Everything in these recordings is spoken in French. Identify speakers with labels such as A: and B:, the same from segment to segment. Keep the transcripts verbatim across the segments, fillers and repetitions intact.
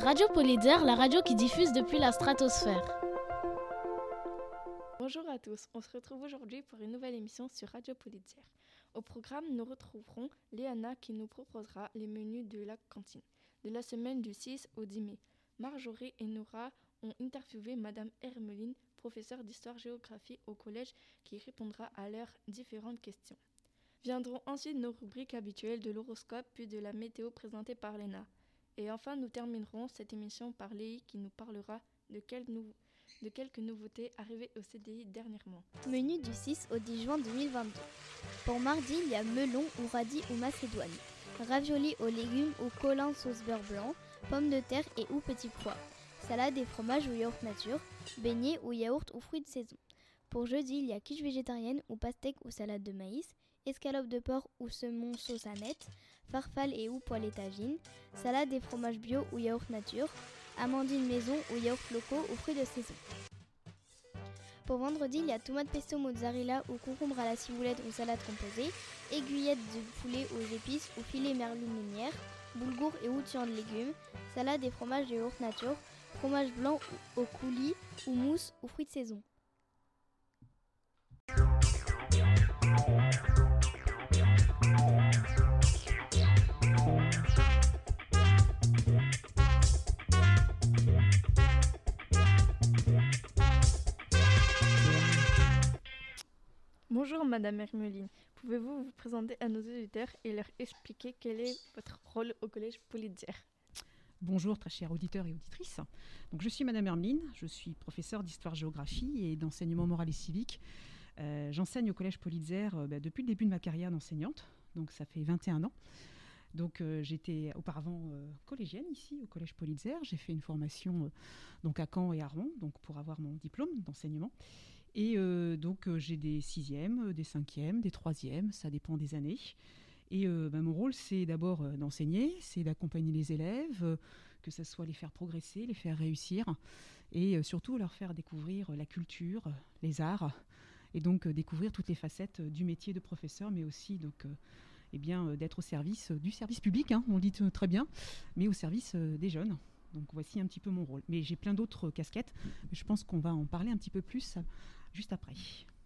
A: Radio Polydare, la radio qui diffuse depuis la stratosphère.
B: Bonjour à tous, on se retrouve aujourd'hui pour une nouvelle émission sur Radio Polydare. Au programme, nous retrouverons Léana qui nous proposera les menus de la cantine de la semaine du six au dix mai. Marjorie et Nora ont interviewé Madame Hermeline, professeure d'histoire-géographie au collège, qui répondra à leurs différentes questions. Viendront ensuite nos rubriques habituelles de l'horoscope puis de la météo présentée par Léna. Et enfin, nous terminerons cette émission par Léi qui nous parlera de, quel nou- de quelques nouveautés arrivées au C D I dernièrement.
C: Menu du six au dix juin deux mille vingt-deux. Pour mardi, il y a melon ou radis ou macédoine, raviolis aux légumes ou colin sauce beurre blanc, pommes de terre et ou petits pois, salade et fromage ou yaourt nature, beignets ou yaourt ou fruits de saison. Pour jeudi, il y a quiche végétarienne ou pastèque ou salade de maïs, escalope de porc ou saumon sauce aneth, farfalle et ou poêlée tagine, salade et fromage bio ou yaourt nature, amandine maison ou yaourt locaux ou fruits de saison. Pour vendredi, il y a tomate pesto mozzarella ou concombre à la ciboulette ou salade composée, aiguillettes de poulet aux épices ou filet merlu meunière, boulgour et ou tuan de légumes, salade et fromage de yaourt nature, fromage blanc au coulis ou mousse ou fruits de saison.
B: Bonjour Madame Hermeline, pouvez-vous vous présenter à nos auditeurs et leur expliquer quel est votre rôle au collège Polydare ?
D: Bonjour très chers auditeurs et auditrices. Donc, je suis Madame Hermeline, je suis professeure d'histoire-géographie et d'enseignement moral et civique. Euh, j'enseigne au collège Polydare euh, bah, depuis le début de ma carrière d'enseignante, donc ça fait vingt et un ans. Donc euh, j'étais auparavant euh, collégienne ici au collège Polydare. J'ai fait une formation euh, donc à Caen et à Rouen donc pour avoir mon diplôme d'enseignement. Et euh, donc euh, j'ai des sixièmes, des cinquièmes, des troisièmes, ça dépend des années. Et euh, bah, mon rôle, c'est d'abord euh, d'enseigner, c'est d'accompagner les élèves, euh, que ce soit les faire progresser, les faire réussir, et euh, surtout leur faire découvrir euh, la culture, euh, les arts, et donc euh, découvrir toutes les facettes euh, du métier de professeur, mais aussi donc, euh, eh bien, euh, d'être au service euh, du service public, hein, on le dit t- très bien, mais au service euh, des jeunes. Donc voici un petit peu mon rôle. Mais j'ai plein d'autres euh, casquettes, mais je pense qu'on va en parler un petit peu plus euh, juste après.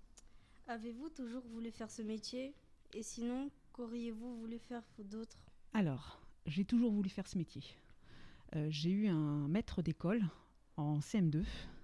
E: Avez-vous toujours voulu faire ce métier ? Et sinon, qu'auriez-vous voulu faire d'autre ?
D: Alors, j'ai toujours voulu faire ce métier. Euh, j'ai eu un maître d'école en C M deux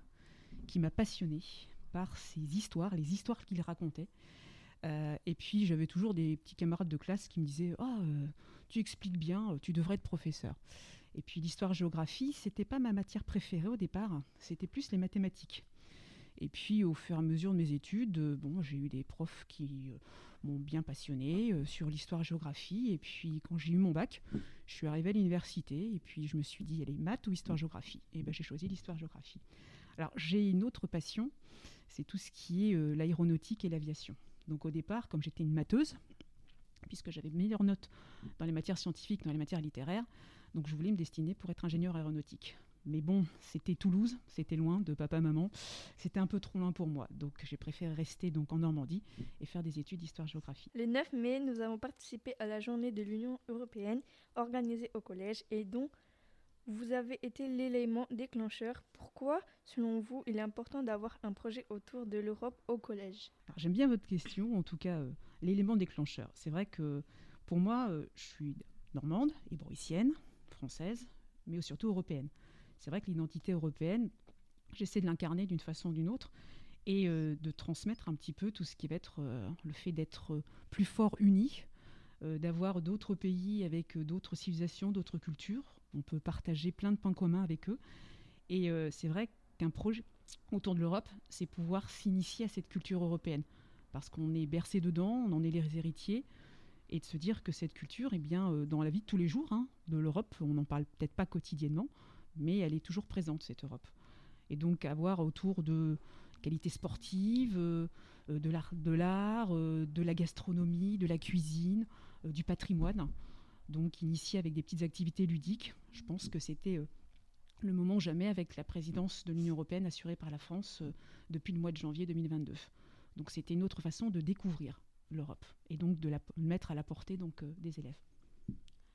D: qui m'a passionnée par ses histoires, les histoires qu'il racontait. Euh, et puis, j'avais toujours des petits camarades de classe qui me disaient « Ah, euh, tu expliques bien, tu devrais être professeur ». Et puis, l'histoire-géographie, c'était pas ma matière préférée au départ, c'était plus les mathématiques. Et puis, au fur et à mesure de mes études, euh, bon, j'ai eu des profs qui euh, m'ont bien passionnée euh, sur l'histoire-géographie. Et puis, quand j'ai eu mon bac, je suis arrivée à l'université. Et puis, je me suis dit, allez, maths ou histoire-géographie ? Et ben, j'ai choisi l'histoire-géographie. Alors, j'ai une autre passion, c'est tout ce qui est euh, l'aéronautique et l'aviation. Donc, au départ, comme j'étais une matheuse, puisque j'avais de meilleures notes dans les matières scientifiques, dans les matières littéraires, donc je voulais me destiner pour être ingénieur aéronautique. Mais bon, c'était Toulouse, c'était loin de papa, maman, c'était un peu trop loin pour moi. Donc j'ai préféré rester donc en Normandie et faire des études d'histoire-géographie.
B: Le neuf mai, nous avons participé à la journée de l'Union européenne organisée au collège et dont vous avez été l'élément déclencheur. Pourquoi, selon vous, il est important d'avoir un projet autour de l'Europe au collège ?
D: Alors, j'aime bien votre question, en tout cas euh, l'élément déclencheur. C'est vrai que pour moi, euh, je suis normande, hébroïcienne, française, mais surtout européenne. C'est vrai que l'identité européenne, j'essaie de l'incarner d'une façon ou d'une autre et euh, de transmettre un petit peu tout ce qui va être euh, le fait d'être plus fort unis, euh, d'avoir d'autres pays avec euh, d'autres civilisations, d'autres cultures. On peut partager plein de points communs avec eux. Et euh, c'est vrai qu'un projet autour de l'Europe, c'est pouvoir s'initier à cette culture européenne. Parce qu'on est bercé dedans, on en est les héritiers. Et de se dire que cette culture, eh bien, euh, dans la vie de tous les jours hein, de l'Europe, on n'en parle peut-être pas quotidiennement, mais elle est toujours présente, cette Europe. Et donc avoir autour de qualités sportives, euh, de l'art, de, l'art euh, de la gastronomie, de la cuisine, euh, du patrimoine, donc initié avec des petites activités ludiques. Je pense que c'était euh, le moment jamais avec la présidence de l'Union européenne assurée par la France euh, depuis le mois de janvier deux mille vingt-deux. Donc c'était une autre façon de découvrir l'Europe et donc de la mettre à la portée donc, euh, des élèves.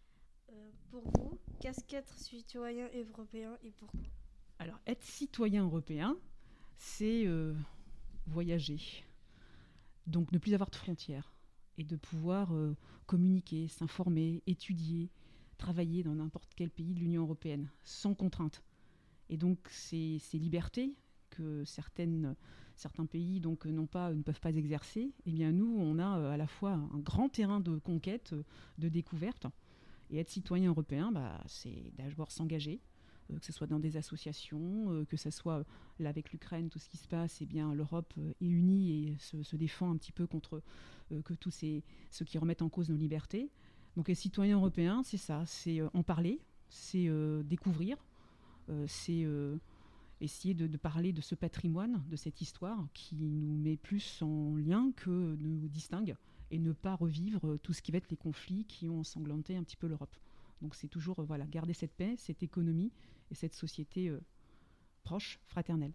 E: Euh, pour vous, qu'est-ce qu'être citoyen européen et pourquoi?
D: Alors, être citoyen européen, c'est euh, voyager. Donc, ne plus avoir de frontières et de pouvoir euh, communiquer, s'informer, étudier, travailler dans n'importe quel pays de l'Union européenne, sans contrainte. Et donc, ces, ces libertés que certaines, certains pays donc, n'ont pas, ne peuvent pas exercer, eh bien, nous, on a euh, à la fois un grand terrain de conquête, de découverte. Et être citoyen européen, bah, c'est d'abord s'engager, euh, que ce soit dans des associations, euh, que ce soit euh, là avec l'Ukraine, tout ce qui se passe, eh bien, l'Europe euh, est unie et se, se défend un petit peu contre euh, que tous ces, ceux qui remettent en cause nos libertés. Donc être citoyen européen, c'est ça, c'est euh, en parler, c'est euh, découvrir, euh, c'est euh, essayer de, de parler de ce patrimoine, de cette histoire qui nous met plus en lien que nous distingue, et ne pas revivre tout ce qui va être les conflits qui ont ensanglanté un petit peu l'Europe. Donc c'est toujours euh, voilà, garder cette paix, cette économie et cette société euh, proche, fraternelle.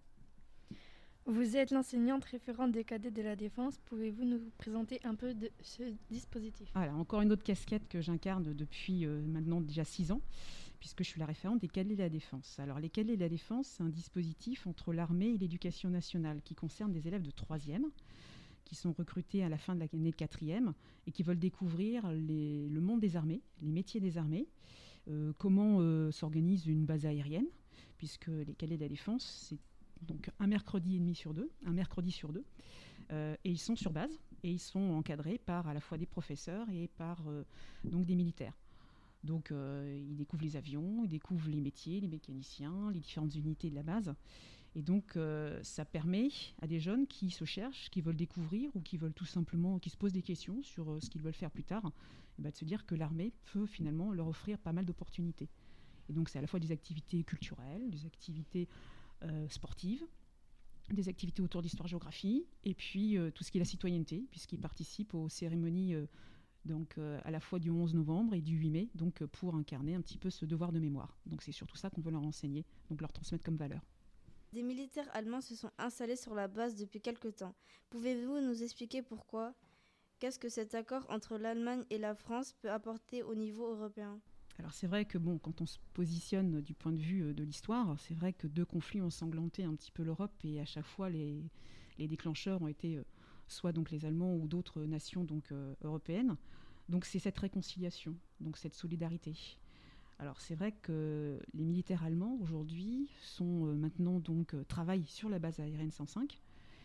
B: Vous êtes l'enseignante référente des cadets de la Défense. Pouvez-vous nous présenter un peu de ce dispositif?
D: Voilà, encore une autre casquette que j'incarne depuis euh, maintenant déjà six ans, puisque je suis la référente des cadets de la Défense. Alors les cadets de la Défense, c'est un dispositif entre l'armée et l'éducation nationale qui concerne des élèves de troisième, qui sont recrutés à la fin de l'année de quatrième et qui veulent découvrir les, le monde des armées, les métiers des armées, euh, comment euh, s'organise une base aérienne, puisque les cadets de la Défense, c'est donc un mercredi et demi sur deux, un mercredi sur deux, euh, et ils sont sur base et ils sont encadrés par à la fois des professeurs et par euh, donc des militaires. Donc euh, ils découvrent les avions, ils découvrent les métiers, les mécaniciens, les différentes unités de la base. Et donc, euh, ça permet à des jeunes qui se cherchent, qui veulent découvrir ou qui veulent tout simplement, qui se posent des questions sur euh, ce qu'ils veulent faire plus tard, et bah, de se dire que l'armée peut finalement leur offrir pas mal d'opportunités. Et donc, c'est à la fois des activités culturelles, des activités euh, sportives, des activités autour d'histoire-géographie, et puis euh, tout ce qui est la citoyenneté, puisqu'ils participent aux cérémonies euh, donc, euh, à la fois du onze novembre et du huit mai, donc euh, pour incarner un petit peu ce devoir de mémoire. Donc, c'est surtout ça qu'on veut leur enseigner, donc leur transmettre comme valeur.
E: Des militaires allemands se sont installés sur la base depuis quelque temps. Pouvez-vous nous expliquer pourquoi? Qu'est-ce que cet accord entre l'Allemagne et la France peut apporter au niveau européen?
D: Alors c'est vrai que bon, quand on se positionne du point de vue de l'histoire, c'est vrai que deux conflits ont ensanglanté un petit peu l'Europe et à chaque fois les, les déclencheurs ont été euh, soit donc les Allemands ou d'autres nations donc, euh, européennes. Donc c'est cette réconciliation, donc cette solidarité. Alors c'est vrai que les militaires allemands aujourd'hui sont euh, maintenant donc euh, travaillent sur la base aérienne cent cinq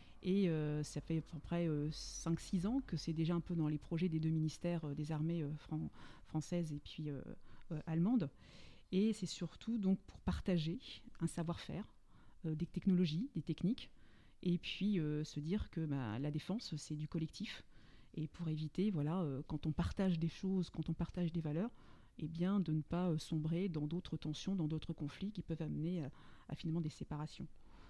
D: et euh, ça fait à peu près euh, cinq six ans que c'est déjà un peu dans les projets des deux ministères euh, des armées euh, fran- françaises et puis euh, euh, allemandes, et c'est surtout donc pour partager un savoir-faire, euh, des technologies, des techniques, et puis euh, se dire que bah, la défense c'est du collectif, et pour éviter voilà euh, quand on partage des choses, quand on partage des valeurs, eh bien, de ne pas euh, sombrer dans d'autres tensions, dans d'autres conflits qui peuvent amener à, à finalement des séparations.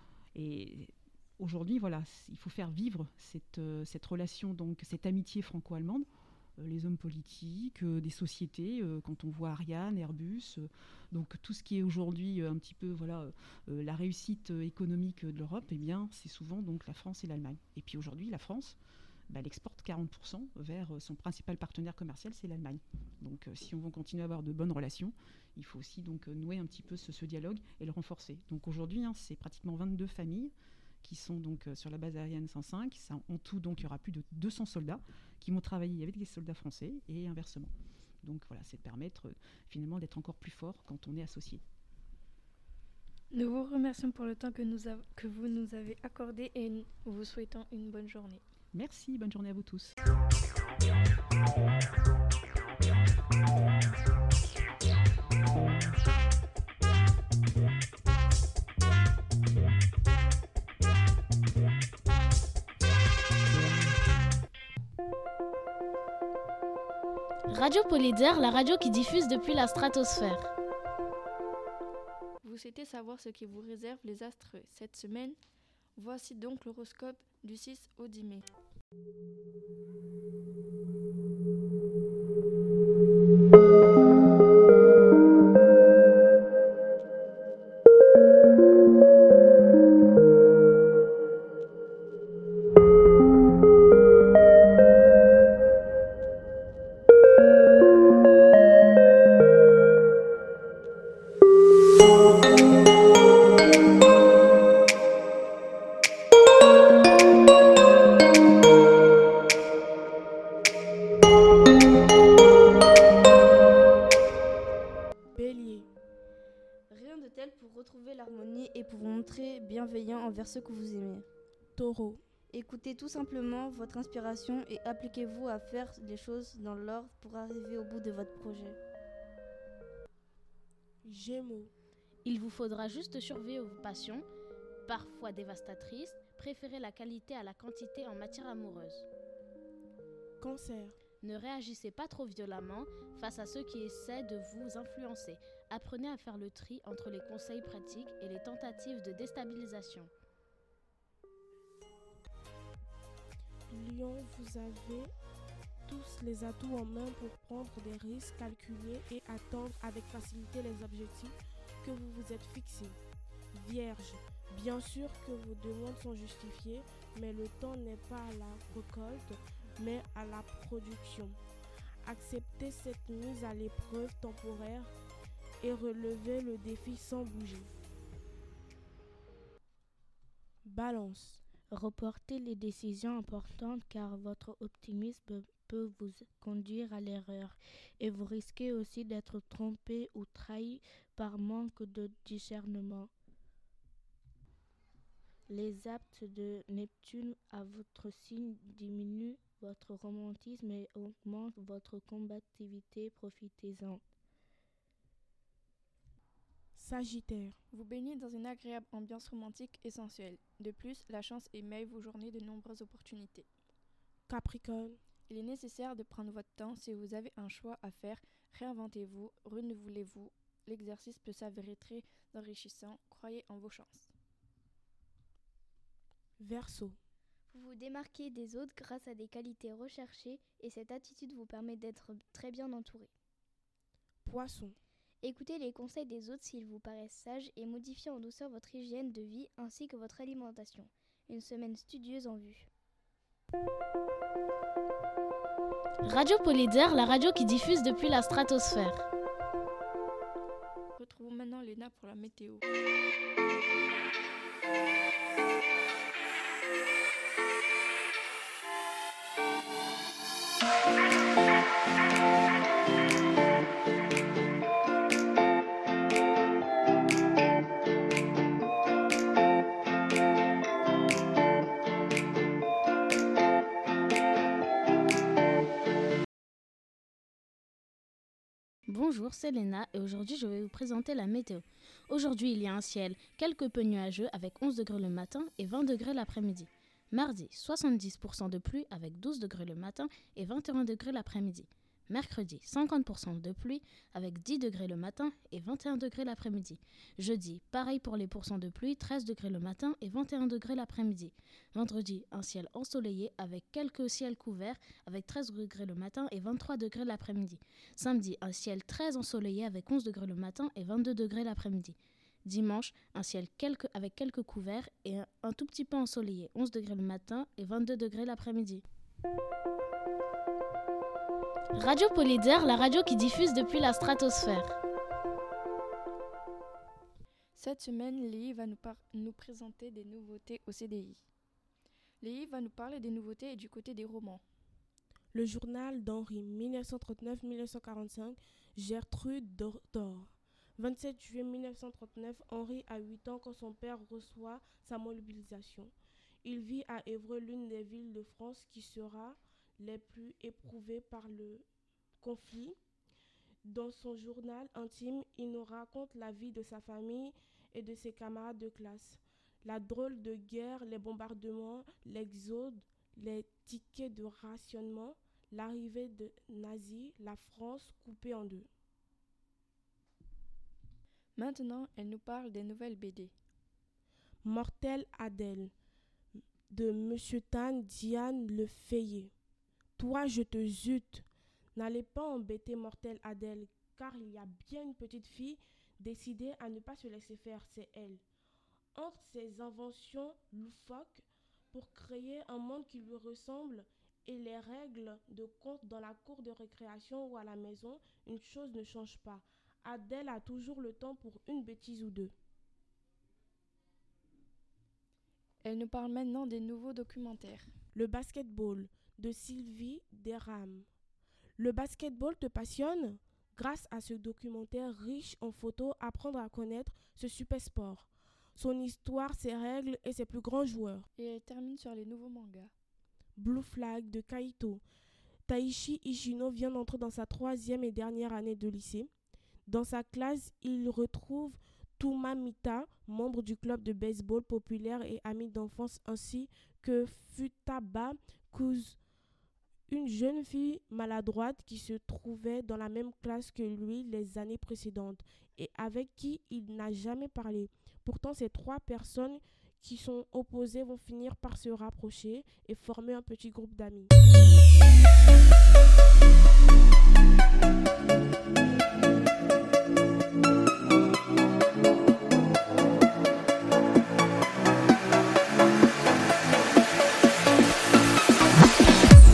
D: Et aujourd'hui, voilà, il faut faire vivre cette, euh, cette relation, donc cette amitié franco-allemande, euh, les hommes politiques, euh, des sociétés, euh, quand on voit Ariane, Airbus, euh, donc tout ce qui est aujourd'hui euh, un petit peu voilà, euh, la réussite euh, économique de l'Europe, eh bien, c'est souvent donc la France et l'Allemagne. Et puis aujourd'hui, la France, bah, elle exporte quarante pour cent vers son principal partenaire commercial, c'est l'Allemagne. Donc euh, si on veut continuer à avoir de bonnes relations, il faut aussi donc, euh, nouer un petit peu ce, ce dialogue et le renforcer. Donc aujourd'hui, hein, c'est pratiquement vingt-deux familles qui sont donc euh, sur la base aérienne cent cinq. Ça, en tout, donc, il y aura plus de deux cents soldats qui vont travailler avec des soldats français et inversement. Donc voilà, c'est de permettre euh, finalement d'être encore plus fort quand on est associé.
B: Nous vous remercions pour le temps que, nous a- que vous nous avez accordé et nous vous souhaitons une bonne journée.
D: Merci, bonne journée à vous tous.
A: Radio Polyder, la radio qui diffuse depuis la stratosphère.
B: Vous souhaitez savoir ce qui vous réserve les astres cette semaine? Voici donc l'horoscope du six au dix mai.
E: retrouvez l'harmonie et pour vous montrer bienveillant envers ceux que vous aimez.
F: Taureau.
E: Écoutez tout simplement votre inspiration et appliquez-vous à faire les choses dans l'ordre pour arriver au bout de votre projet.
F: Gémeaux.
A: Il vous faudra juste surveiller vos passions, parfois dévastatrices, préférez la qualité à la quantité en matière amoureuse.
F: Cancer.
A: Ne réagissez pas trop violemment face à ceux qui essaient de vous influencer. Apprenez à faire le tri entre les conseils pratiques et les tentatives de déstabilisation.
F: Lion, vous avez tous les atouts en main pour prendre des risques calculés et atteindre avec facilité les objectifs que vous vous êtes fixés. Vierge, bien sûr que vos demandes sont justifiées, mais le temps n'est pas à la récolte, mais à la production. Acceptez cette mise à l'épreuve temporaire et relevez le défi sans bouger. Balance.
G: Reportez les décisions importantes car votre optimisme peut vous conduire à l'erreur et vous risquez aussi d'être trompé ou trahi par manque de discernement. Les aptes de Neptune à votre signe diminuent votre romantisme et augmentent votre combativité, profitez-en.
F: Sagittaire.
B: Vous baignez dans une agréable ambiance romantique et sensuelle. De plus, la chance émaille vos journées de nombreuses opportunités.
F: Capricorne.
B: Il est nécessaire de prendre votre temps si vous avez un choix à faire. Réinventez-vous, renouvelez-vous. L'exercice peut s'avérer très enrichissant. Croyez en vos chances.
F: Verseau.
C: Vous vous démarquez des autres grâce à des qualités recherchées et cette attitude vous permet d'être très bien entouré.
F: Poisson.
C: Écoutez les conseils des autres s'ils vous paraissent sages et modifiez en douceur votre hygiène de vie ainsi que votre alimentation. Une semaine studieuse en vue.
A: Radio Polyder, la radio qui diffuse depuis la stratosphère.
B: Retrouvons maintenant Léna pour la météo.
A: Bonjour, c'est Léna et aujourd'hui je vais vous présenter la météo. Aujourd'hui il y a un ciel quelque peu nuageux avec onze degrés le matin et vingt degrés l'après-midi. Mardi, soixante-dix pour cent de pluie avec douze degrés le matin et vingt et un degrés l'après-midi. Mercredi, cinquante pour cent de pluie avec dix degrés le matin et vingt et un degrés l'après-midi. Jeudi, pareil pour les pourcents de pluie, treize degrés le matin et vingt et un degrés l'après-midi. Vendredi, un ciel ensoleillé avec quelques ciels couverts avec treize degrés le matin et vingt-trois degrés l'après-midi. Samedi, un ciel très ensoleillé avec onze degrés le matin et vingt-deux degrés l'après-midi. Dimanche, un ciel quelque, avec quelques couverts et un, un tout petit peu ensoleillé, onze degrés le matin et vingt-deux degrés l'après-midi. Radio Polyder, la radio qui diffuse depuis la stratosphère.
B: Cette semaine, Léi va nous, par- nous présenter des nouveautés au C D I. Léi va nous parler des nouveautés et du côté des romans.
F: Le journal d'Henri, mille neuf cent trente-neuf à mille neuf cent quarante-cinq, Gertrude d'Or. vingt-sept juillet mille neuf cent trente-neuf, Henri a huit ans quand son père reçoit sa mobilisation. Il vit à Évreux, l'une des villes de France qui sera les plus éprouvées par le conflit. Dans son journal intime, il nous raconte la vie de sa famille et de ses camarades de classe. La drôle de guerre, les bombardements, l'exode, les tickets de rationnement, l'arrivée de nazis, la France coupée en deux.
B: Maintenant, elle nous parle des nouvelles B D.
F: Mortelle Adèle, de Monsieur Tan, Diane Le Fayet. Toi, je te zute. N'allez pas embêter Mortelle Adèle, car il y a bien une petite fille décidée à ne pas se laisser faire, c'est elle. Entre ses inventions loufoques pour créer un monde qui lui ressemble et les règles de compte dans la cour de récréation ou à la maison, une chose ne change pas. Adèle a toujours le temps pour une bêtise ou deux.
B: Elle nous parle maintenant des nouveaux documentaires.
F: Le basketball de Sylvie Derham. Le basketball te passionne ? grâce à ce documentaire riche en photos, apprendre à connaître ce super sport, son histoire, ses règles et ses plus grands joueurs.
B: Et elle termine sur les nouveaux mangas.
F: Blue Flag de Kaito. Taishi Ishino vient d'entrer dans sa troisième et dernière année de lycée. Dans sa classe, il retrouve Tuma Mita, membre du club de baseball populaire et ami d'enfance, ainsi que Futaba Kuz, une jeune fille maladroite qui se trouvait dans la même classe que lui les années précédentes et avec qui il n'a jamais parlé. Pourtant, ces trois personnes qui sont opposées vont finir par se rapprocher et former un petit groupe d'amis.